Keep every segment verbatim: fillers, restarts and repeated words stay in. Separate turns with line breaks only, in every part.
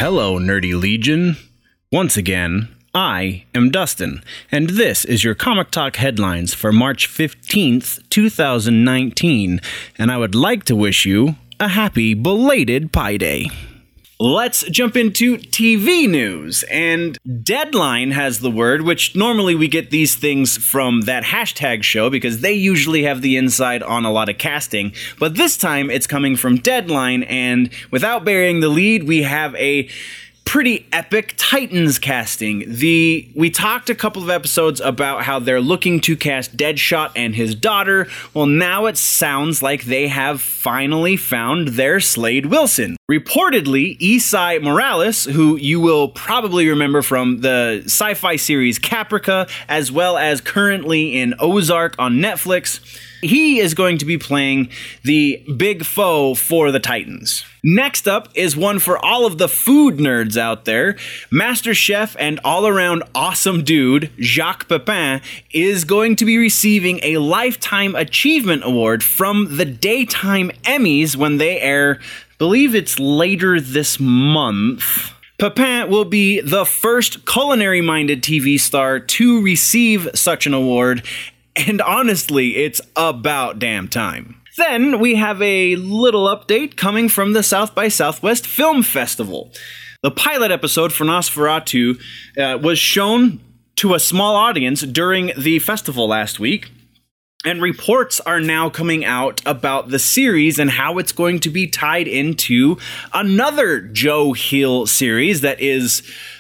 Hello, Nerdy Legion. Once again, I am Dustin, and this is your Comic Talk headlines for March fifteenth, twenty nineteen, and I would like to wish you a happy belated Pi Day. Let's jump into T V news, and Deadline has the word, which normally we get these things from that hashtag show because they usually have the inside on a lot of casting, but this time it's coming from Deadline, and without burying the lead, we have a pretty epic Titans casting. The we talked a couple of episodes about how they're looking to cast Deadshot and his daughter. Well, now it sounds like they have finally found their Slade Wilson. Reportedly, Esai Morales, who you will probably remember from the sci-fi series Caprica, as well as currently in Ozark on Netflix, he is going to be playing the big foe for the Titans. Next up is one for all of the food nerds out there. Master Chef and all-around awesome dude, Jacques Pepin, is going to be receiving a Lifetime Achievement Award from the Daytime Emmys when they air, I believe it's later this month. Pepin will be the first culinary-minded T V star to receive such an award, and honestly, it's about damn time. Then we have a little update coming from the South by Southwest Film Festival. The pilot episode for Nosferatu uh, was shown to a small audience during the festival last week, and reports are now coming out about the series and how it's going to be tied into another Joe Hill series that is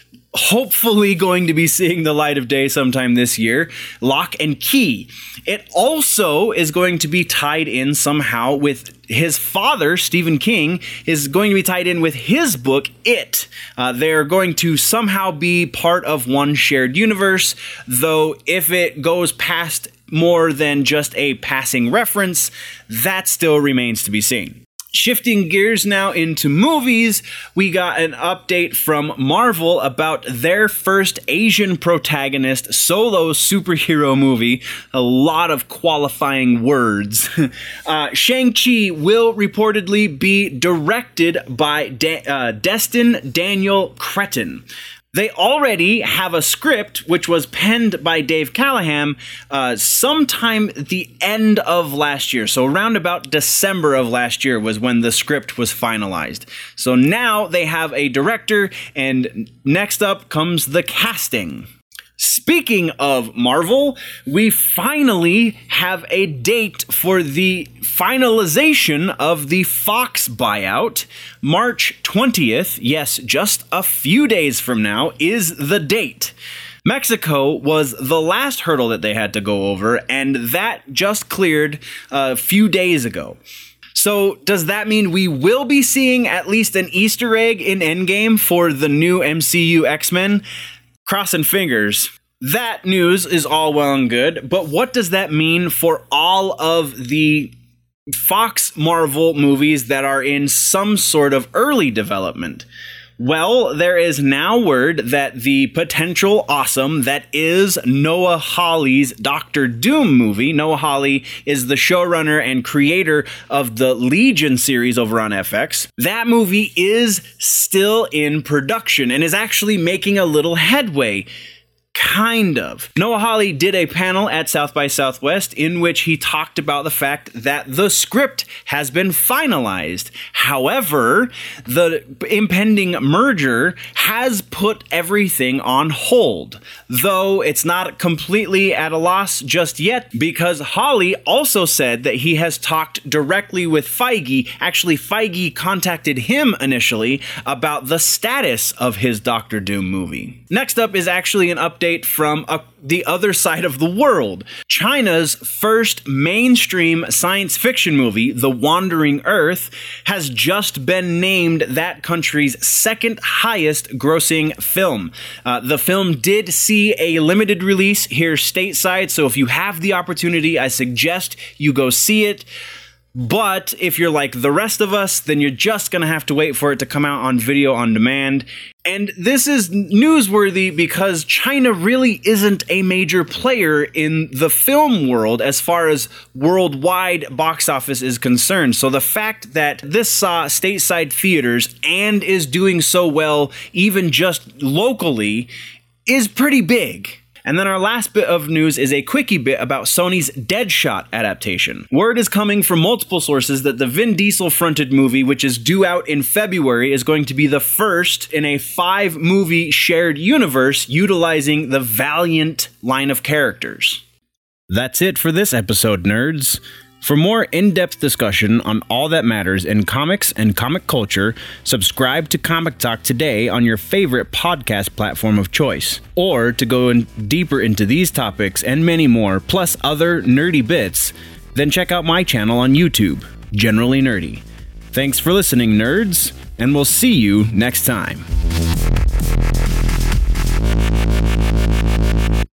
hopefully going to be seeing the light of day sometime this year, Lock and Key. It also is going to be tied in somehow with his father, Stephen King, is going to be tied in with his book, It. Uh, they're going to somehow be part of one shared universe, though if it goes past more than just a passing reference, that still remains to be seen. Shifting gears now into movies, we got an update from Marvel about their first Asian protagonist solo superhero movie. A lot of qualifying words. uh, Shang-Chi will reportedly be directed by De- uh, Destin Daniel Cretton. They already have a script, which was penned by Dave Callaham uh, sometime at the end of last year. So around about December of last year was when the script was finalized. So now they have a director, and next up comes the casting. Speaking of Marvel, we finally have a date for the finalization of the Fox buyout. March twentieth, yes, just a few days from now, is the date. Mexico was the last hurdle that they had to go over, and that just cleared a few days ago. So does that mean we will be seeing at least an Easter egg in Endgame for the new M C U X-Men? Crossing fingers. That news is all well and good, but what does that mean for all of the Fox Marvel movies that are in some sort of early development? Well, there is now word that the potential awesome that is Noah Hawley's Doctor Doom movie. Noah Hawley is the showrunner and creator of the Legion series over on F X. That movie is still in production and is actually making a little headway. Kind of. Noah Hawley did a panel at South by Southwest in which he talked about the fact that the script has been finalized. However, the impending merger has put everything on hold, though it's not completely at a loss just yet, because Hawley also said that he has talked directly with Feige. Actually, Feige contacted him initially about the status of his Doctor Doom movie. Next up is actually an update from a, the other side of the world. China's first mainstream science fiction movie, The Wandering Earth, has just been named that country's second highest grossing film. Uh, the film did see a limited release here stateside, so if you have the opportunity, I suggest you go see it. But if you're like the rest of us, then you're just gonna have to wait for it to come out on video on demand. And this is newsworthy because China really isn't a major player in the film world as far as worldwide box office is concerned. So the fact that this saw stateside theaters and is doing so well even just locally is pretty big. And then our last bit of news is a quickie bit about Sony's Deadshot adaptation. Word is coming from multiple sources that the Vin Diesel-fronted movie, which is due out in February, is going to be the first in a five-movie shared universe utilizing the Valiant line of characters. That's it for this episode, nerds. For more in-depth discussion on all that matters in comics and comic culture, subscribe to Comic Talk today on your favorite podcast platform of choice. Or to go in deeper into these topics and many more, plus other nerdy bits, then check out my channel on YouTube, Generally Nerdy. Thanks for listening, nerds, and we'll see you next time.